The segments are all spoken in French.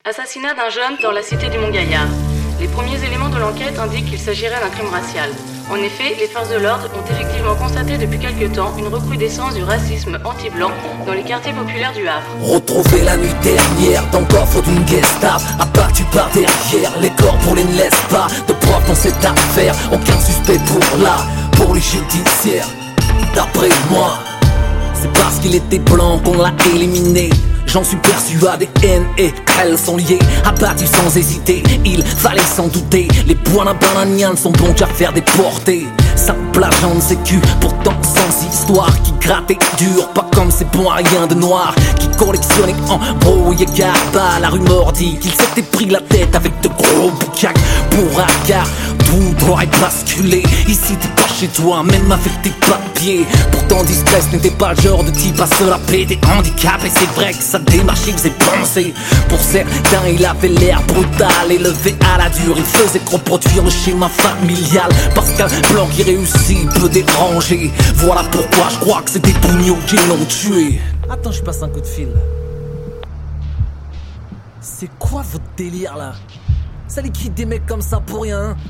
Assassinat d'un jeune dans la cité du Mont-Gaillard. Les premiers éléments de l'enquête indiquent qu'il s'agirait d'un crime racial. En effet, les forces de l'ordre ont effectivement constaté depuis quelque temps une recrudescence du racisme anti-blanc dans les quartiers populaires du Havre. Retrouvé la nuit dernière dans le coffre d'une Gestapo, abattu par derrière, les corps pour les ne laissent pas de preuves dans cette affaire. Aucun suspect pour la police judiciaire. D'après moi, c'est parce qu'il était blanc qu'on l'a éliminé. J'en suis persuadé, haine et elles sont liées. Abattu sans hésiter, il fallait s'en douter. Les points bananiens sont bons qu'à faire déporter. Simple agent de sécu, pourtant sans histoire. Qui grattait dur, pas comme ces bons à rien de noir. Qui collectionnait en brouillé garba. La rumeur dit qu'il s'était pris la tête avec de gros boucaques. Pour un quart, tout aurait basculé. Ici t'es pas chez toi, même avec tes papiers. Pourtant discret, ce n'était pas le genre de type à se la des handicapés. C'est vrai que sa démarche il faisait penser. Pour certains il avait l'air brutal, élevé à la dure. Il faisait reproduire le schéma familial. Parce qu'un blanc qui réussit peut déranger. Voilà pourquoi je crois que c'est des bougnots qui l'ont tué. Attends, je passe un coup de fil. C'est quoi votre délire là? Ça liquide des mecs comme ça pour rien, hein?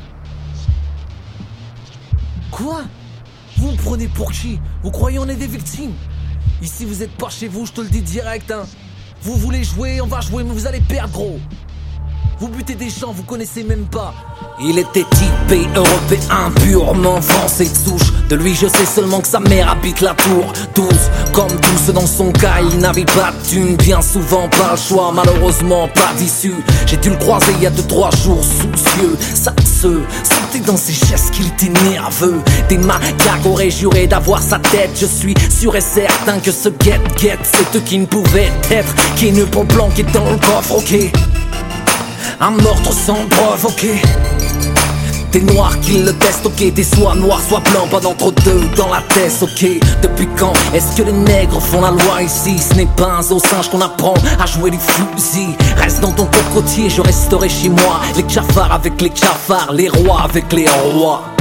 Quoi? Vous me prenez pour qui? Vous croyez on est des victimes? Ici vous êtes pas chez vous, je te le dis direct, hein. Vous voulez jouer, on va jouer, mais vous allez perdre gros. Vous butez des gens, vous connaissez même pas. Il était typé européen, purement français de souche. De lui je sais seulement que sa mère habite la tour 12. Comme tous dans son cas, il n'avait pas de thune. Bien souvent pas le choix, malheureusement pas d'issue. J'ai dû le croiser il y a 2-3 jours soucieux. Ça se sentait dans ses gestes qu'il était nerveux. Des macaques auraient juré d'avoir sa tête. Je suis sûr et certain que ce get-get c'est eux qui ne pouvaient être. Qui ne pour planquer dans le coffre, ok. Un meurtre sans preuve, ok. Des noirs qui le testent, ok. Des soit noirs, soit blancs, pas d'entre deux dans la tête, ok. Depuis quand est-ce que les nègres font la loi ici? Ce n'est pas aux singes qu'on apprend à jouer du fusil. Reste dans ton cocotier, je resterai chez moi. Les cafards avec les cafards, les rois avec les rois.